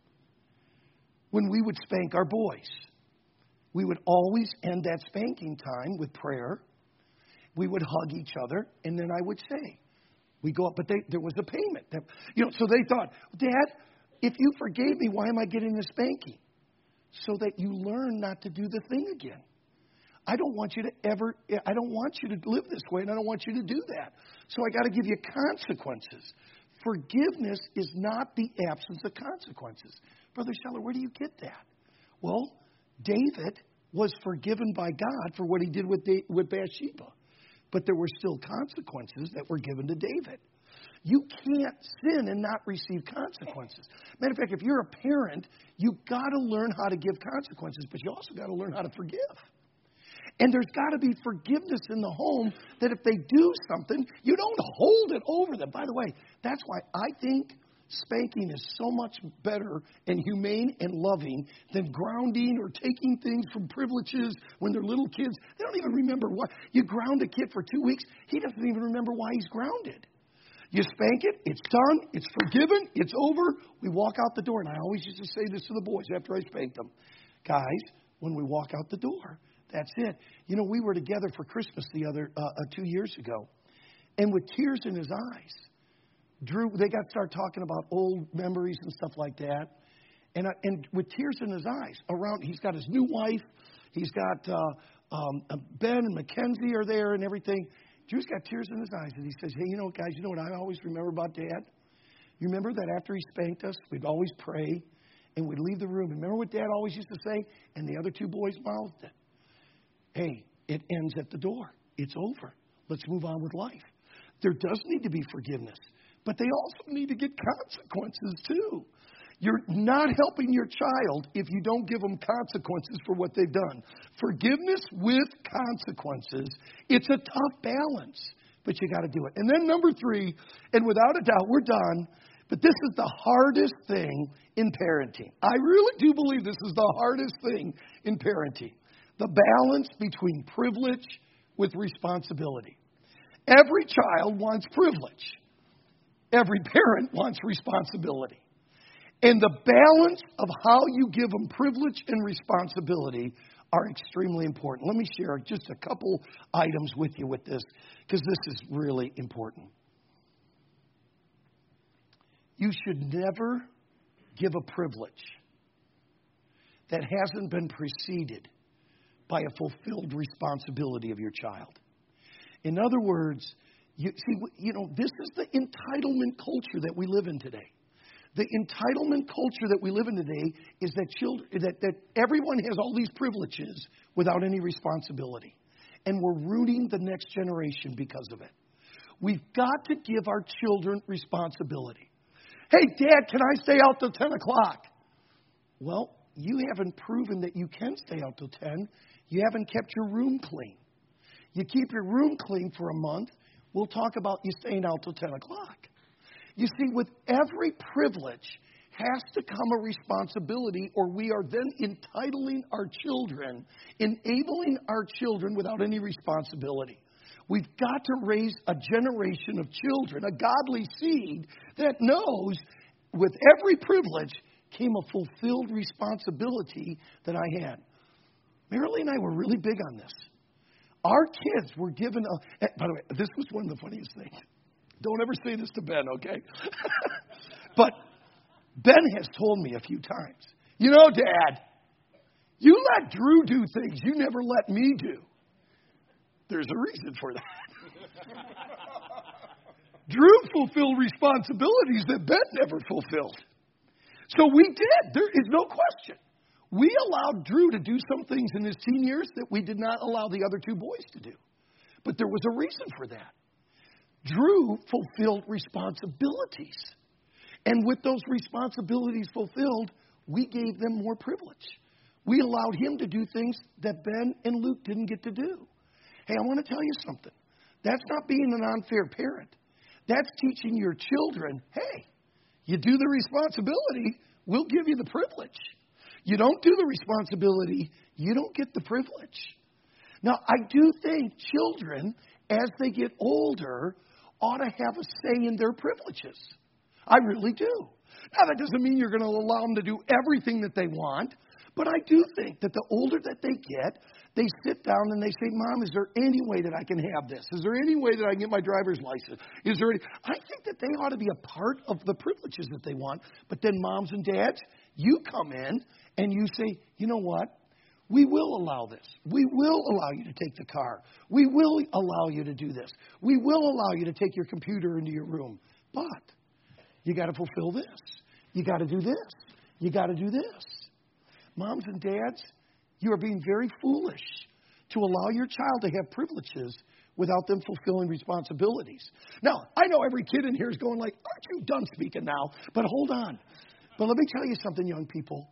When we would spank our boys, we would always end that spanking time with prayer. We would hug each other, and then I would say, we go up, but they, there was a payment. That, you know, so they thought, Dad, if you forgave me, why am I getting the spanking? So that you learn not to do the thing again. I don't want you to ever, I don't want you to live this way, and I don't want you to do that. So I got to give you consequences. Forgiveness is not the absence of consequences. Brother Scheller, where do you get that? Well, David was forgiven by God for what he did with, with Bathsheba. But there were still consequences that were given to David. You can't sin and not receive consequences. Matter of fact, if you're a parent, you've got to learn how to give consequences, but you also got to learn how to forgive. And there's got to be forgiveness in the home that if they do something, you don't hold it over them. By the way, that's why I think spanking is so much better and humane and loving than grounding or taking things from privileges when they're little kids. They don't even remember why. You ground a kid for two weeks, he doesn't even remember why he's grounded. You spank it, it's done, it's forgiven, it's over. We walk out the door. And I always used to say this to the boys after I spanked them. Guys, when we walk out the door, that's it. You know, we were together for Christmas the other uh, uh, two years ago. And with tears in his eyes, Drew, they got to start talking about old memories and stuff like that. And, uh, and with tears in his eyes, around, he's got his new wife. He's got uh, um, Ben and Mackenzie are there and everything. Drew's got tears in his eyes. And he says, hey, you know, guys, you know what I always remember about Dad? You remember that after he spanked us, we'd always pray and we'd leave the room. Remember what Dad always used to say? And the other two boys mouthed it. Hey, it ends at the door. It's over. Let's move on with life. There does need to be forgiveness. But they also need to get consequences, too. You're not helping your child if you don't give them consequences for what they've done. Forgiveness with consequences, it's a tough balance, but you got to do it. And then number three, and without a doubt, we're done, but this is the hardest thing in parenting. I really do believe this is the hardest thing in parenting. The balance between privilege with responsibility. Every child wants privilege. Every parent wants responsibility. And the balance of how you give them privilege and responsibility are extremely important. Let me share just a couple items with you with this, because this is really important. You should never give a privilege that hasn't been preceded by a fulfilled responsibility of your child. In other words, you see, you know, this is the entitlement culture that we live in today. The entitlement culture that we live in today is that children, that, that everyone has all these privileges without any responsibility. And we're rooting the next generation because of it. We've got to give our children responsibility. Hey, Dad, can I stay out till ten o'clock? Well, you haven't proven that you can stay out till ten. You haven't kept your room clean. You keep your room clean for a month, we'll talk about you staying out till ten o'clock. You see, with every privilege has to come a responsibility, or we are then entitling our children, enabling our children without any responsibility. We've got to raise a generation of children, a godly seed that knows with every privilege came a fulfilled responsibility that I had. Marilee and I were really big on this. Our kids were given a... By the way, this was one of the funniest things. Don't ever say this to Ben, okay? But Ben has told me a few times, you know, Dad, you let Drew do things you never let me do. There's a reason for that. Drew fulfilled responsibilities that Ben never fulfilled. So we did. There is no question. We allowed Drew to do some things in his teen years that we did not allow the other two boys to do. But there was a reason for that. Drew fulfilled responsibilities. And with those responsibilities fulfilled, we gave them more privilege. We allowed him to do things that Ben and Luke didn't get to do. Hey, I want to tell you something. That's not being an unfair parent. That's teaching your children, hey, you do the responsibility, we'll give you the privilege. You don't do the responsibility, you don't get the privilege. Now, I do think children, as they get older, ought to have a say in their privileges. I really do. Now, that doesn't mean you're going to allow them to do everything that they want, but I do think that the older that they get, they sit down and they say, Mom, is there any way that I can have this? Is there any way that I can get my driver's license? Is there any... I think that they ought to be a part of the privileges that they want. But then moms and dads, you come in and you say, you know what? We will allow this. We will allow you to take the car. We will allow you to do this. We will allow you to take your computer into your room. But you got to fulfill this. You got to do this. You got to do this. Moms and dads, you are being very foolish to allow your child to have privileges without them fulfilling responsibilities. Now, I know every kid in here is going like, aren't you done speaking now? But hold on. But let me tell you something, young people.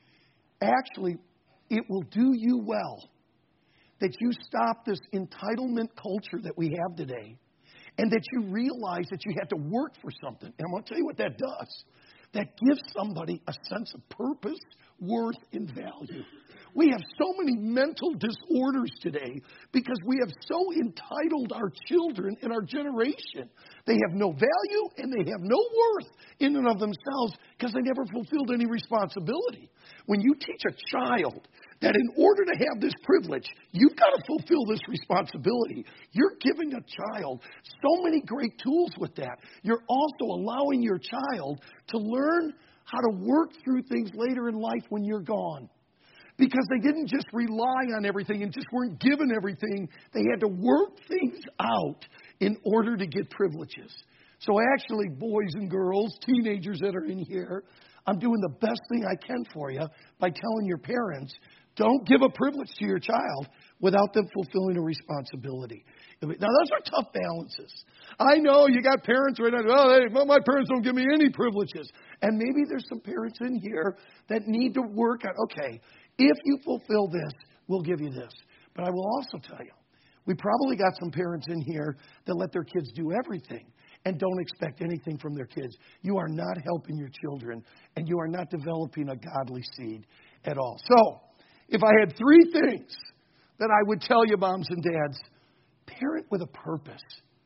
Actually, it will do you well that you stop this entitlement culture that we have today and that you realize that you have to work for something. And I'm going to tell you what that does. That gives somebody a sense of purpose, worth, and value. We have so many mental disorders today because we have so entitled our children and our generation. They have no value and they have no worth in and of themselves because they never fulfilled any responsibility. When you teach a child that in order to have this privilege, you've got to fulfill this responsibility, you're giving a child so many great tools with that. You're also allowing your child to learn how to work through things later in life when you're gone. Because they didn't just rely on everything and just weren't given everything. They had to work things out in order to get privileges. So actually, boys and girls, teenagers that are in here, I'm doing the best thing I can for you by telling your parents, don't give a privilege to your child without them fulfilling a responsibility. Now, those are tough balances. I know you got parents right now, oh, hey, my parents don't give me any privileges. And maybe there's some parents in here that need to work on, okay, if you fulfill this, we'll give you this. But I will also tell you, we probably got some parents in here that let their kids do everything and don't expect anything from their kids. You are not helping your children, and you are not developing a godly seed at all. So, if I had three things that I would tell you, moms and dads, parent with a purpose.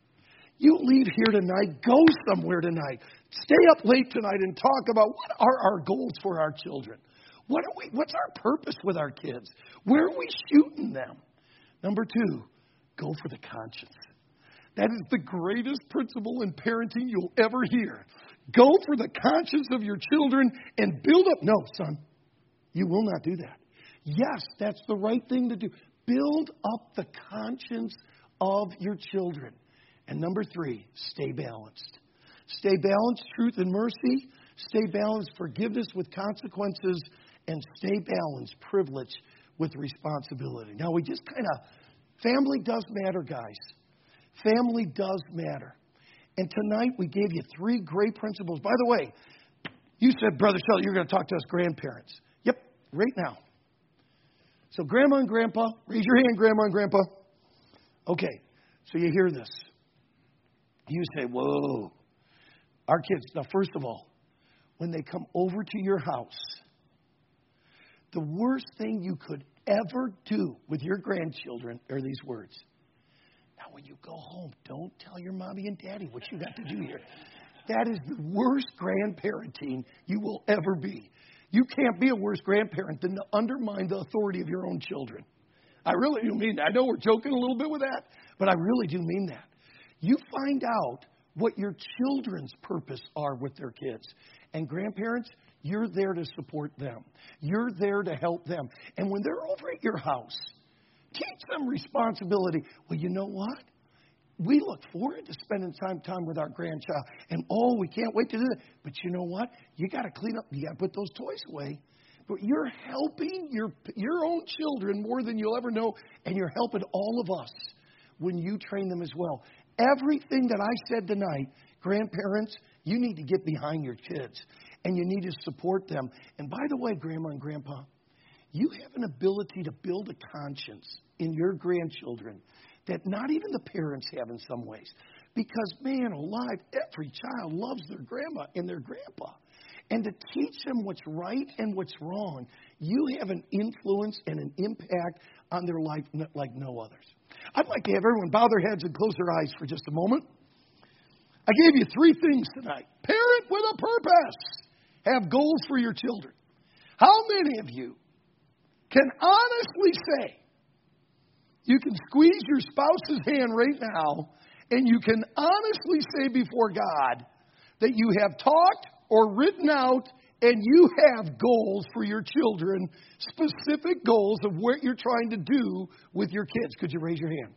You leave here tonight, go somewhere tonight, stay up late tonight and talk about what are our goals for our children. What are we? What's our purpose with our kids? Where are we shooting them? Number two, go for the conscience. That is the greatest principle in parenting you'll ever hear. Go for the conscience of your children and build up. No, son, you will not do that. Yes, that's the right thing to do. Build up the conscience of your children. And number three, stay balanced. Stay balanced, truth and mercy. Stay balanced, forgiveness with consequences. And stay balanced, privilege with responsibility. Now, we just kind of, family does matter, guys. Family does matter. And tonight, we gave you three great principles. By the way, you said, Brother Shelley, you're going to talk to us grandparents. Yep, right now. So, Grandma and Grandpa, raise your hand, Grandma and Grandpa. Okay, so you hear this. You say, whoa. Our kids, now, first of all, when they come over to your house, the worst thing you could ever do with your grandchildren are these words. Now, when you go home, don't tell your mommy and daddy what you got to do here. That is the worst grandparenting you will ever be. You can't be a worse grandparent than to undermine the authority of your own children. I really do mean that. I know we're joking a little bit with that, but I really do mean that. You find out what your children's purpose are with their kids. And grandparents, you're there to support them. You're there to help them. And when they're over at your house, teach them responsibility. Well, you know what? we look forward to spending time time with our grandchild. And, oh, we can't wait to do that. But you know what? You got to clean up. You got to put those toys away. But you're helping your your own children more than you'll ever know. And you're helping all of us when you train them as well. Everything that I said tonight, grandparents, you need to get behind your kids. And you need to support them. And by the way, Grandma and Grandpa, you have an ability to build a conscience in your grandchildren that not even the parents have in some ways. Because, man alive, every child loves their grandma and their grandpa. And to teach them what's right and what's wrong, you have an influence and an impact on their life like no others. I'd like to have everyone bow their heads and close their eyes for just a moment. I gave you three things tonight. Parent with a purpose. Have goals for your children. How many of you can honestly say, you can squeeze your spouse's hand right now, and you can honestly say before God that you have talked or written out and you have goals for your children, specific goals of what you're trying to do with your kids? Could you raise your hand?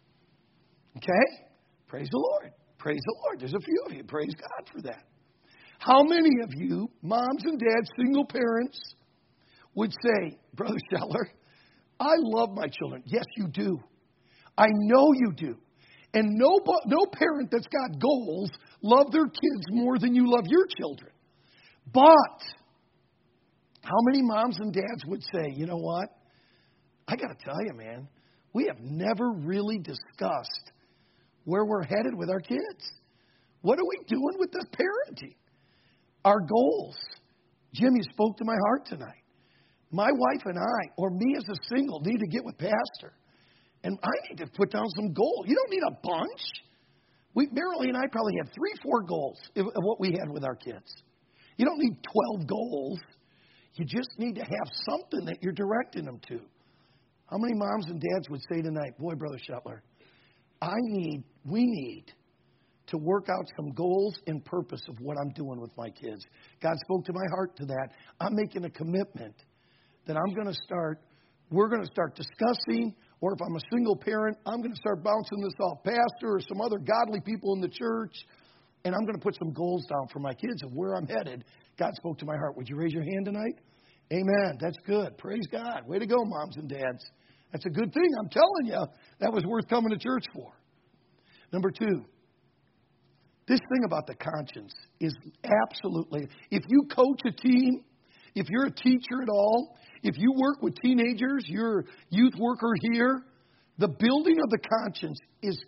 Okay? Praise the Lord. Praise the Lord. There's a few of you. Praise God for that. How many of you, moms and dads, single parents, would say, Brother Scheller, I love my children. Yes, you do. I know you do. And no, no parent that's got goals love their kids more than you love your children. But how many moms and dads would say, you know what? I got to tell you, man, we have never really discussed where we're headed with our kids. What are we doing with this parenting? Our goals. Jim, you spoke to my heart tonight. My wife and I, or me as a single, need to get with Pastor. And I need to put down some goals. You don't need a bunch. We, Marilee and I probably have three, four goals of what we had with our kids. You don't need twelve goals. You just need to have something that you're directing them to. How many moms and dads would say tonight, boy, Brother Scheller, I need, we need to work out some goals and purpose of what I'm doing with my kids. God spoke to my heart to that. I'm making a commitment that I'm going to start, we're going to start discussing, or if I'm a single parent, I'm going to start bouncing this off Pastor or some other godly people in the church, and I'm going to put some goals down for my kids of where I'm headed. God spoke to my heart. Would you raise your hand tonight? Amen. That's good. Praise God. Way to go, moms and dads. That's a good thing. I'm telling you, that was worth coming to church for. Number two, this thing about the conscience is absolutely, if you coach a team, if you're a teacher at all, if you work with teenagers, you're a youth worker here, the building of the conscience is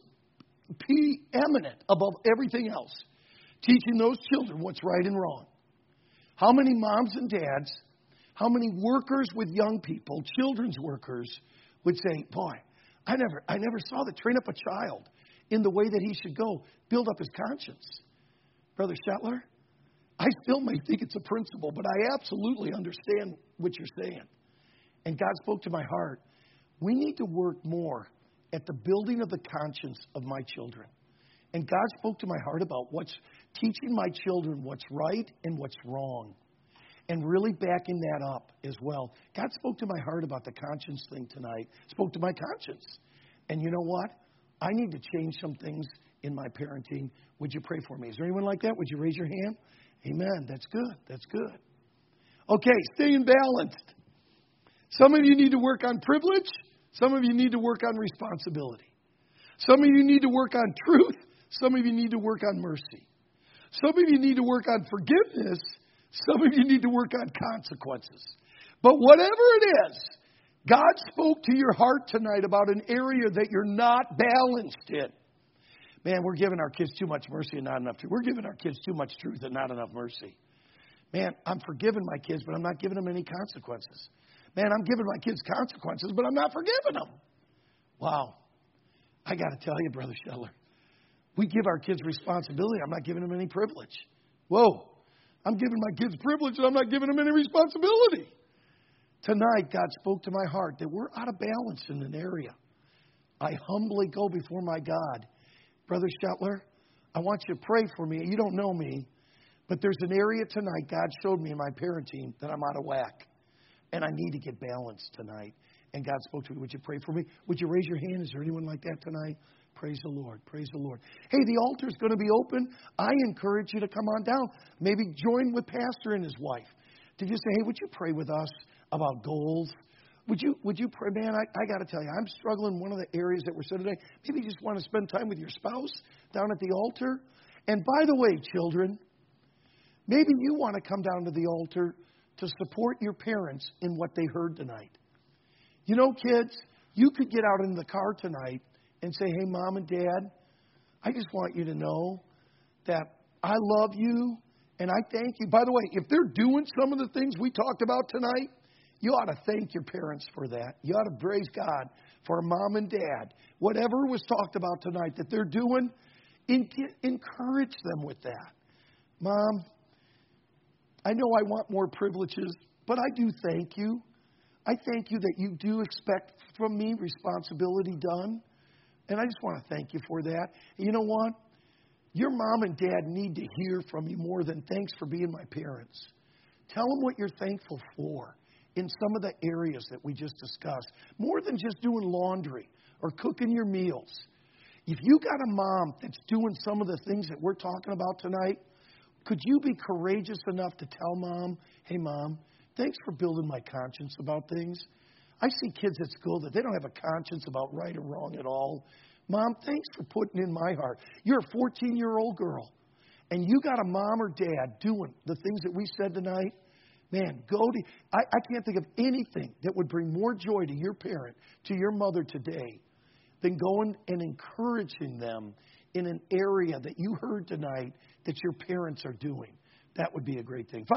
preeminent above everything else. Teaching those children what's right and wrong. How many moms and dads, how many workers with young people, children's workers, would say, boy, I never, I never saw that. Train up a child in the way that he should go. Build up his conscience. Brother Scheller, I still may think it's a principle, but I absolutely understand what you're saying. And God spoke to my heart. We need to work more at the building of the conscience of my children. And God spoke to my heart about what's teaching my children what's right and what's wrong. And really backing that up as well. God spoke to my heart about the conscience thing tonight. Spoke to my conscience. And you know what? I need to change some things in my parenting. Would you pray for me? Is there anyone like that? Would you raise your hand? Amen. That's good. That's good. Okay, staying balanced. Some of you need to work on privilege. Some of you need to work on responsibility. Some of you need to work on truth. Some of you need to work on mercy. Some of you need to work on forgiveness. Some of you need to work on consequences. But whatever it is, God spoke to your heart tonight about an area that you're not balanced in. Man, we're giving our kids too much mercy and not enough truth. We're giving our kids too much truth and not enough mercy. Man, I'm forgiving my kids, but I'm not giving them any consequences. Man, I'm giving my kids consequences, but I'm not forgiving them. Wow. I got to tell you, Brother Scheller, we give our kids responsibility. I'm not giving them any privilege. Whoa. I'm giving my kids privilege and I'm not giving them any responsibility. Tonight, God spoke to my heart that we're out of balance in an area. I humbly go before my God. Brother Scheller, I want you to pray for me. You don't know me, but there's an area tonight God showed me in my parenting that I'm out of whack. And I need to get balanced tonight. and God spoke to me. Would you pray for me? Would you raise your hand? Is there anyone like that tonight? Praise the Lord. Praise the Lord. Hey, the altar's going to be open. I encourage you to come on down. Maybe join with Pastor and his wife. To just say, hey, would you pray with us about goals? Would you would you pray? Man, I, I got to tell you, I'm struggling in one of the areas that we're saying today. Maybe you just want to spend time with your spouse down at the altar. And by the way, children, maybe you want to come down to the altar to support your parents in what they heard tonight. You know, kids, you could get out in the car tonight and say, hey, Mom and Dad, I just want you to know that I love you and I thank you. By the way, if they're doing some of the things we talked about tonight, you ought to thank your parents for that. You ought to praise God for Mom and Dad. Whatever was talked about tonight that they're doing, encourage them with that. Mom, I know I want more privileges, but I do thank you. I thank you that you do expect from me responsibility done. And I just want to thank you for that. And you know what? Your mom and dad need to hear from you more than thanks for being my parents. Tell them what you're thankful for in some of the areas that we just discussed. More than just doing laundry or cooking your meals. If you got a mom that's doing some of the things that we're talking about tonight, could you be courageous enough to tell Mom, hey, Mom, thanks for building my conscience about things. I see kids at school that they don't have a conscience about right or wrong at all. Mom, thanks for putting in my heart. You're a fourteen-year-old girl, and you got a mom or dad doing the things that we said tonight. Man, go to, I, I can't think of anything that would bring more joy to your parent, to your mother today, than going and encouraging them in an area that you heard tonight that your parents are doing. That would be a great thing.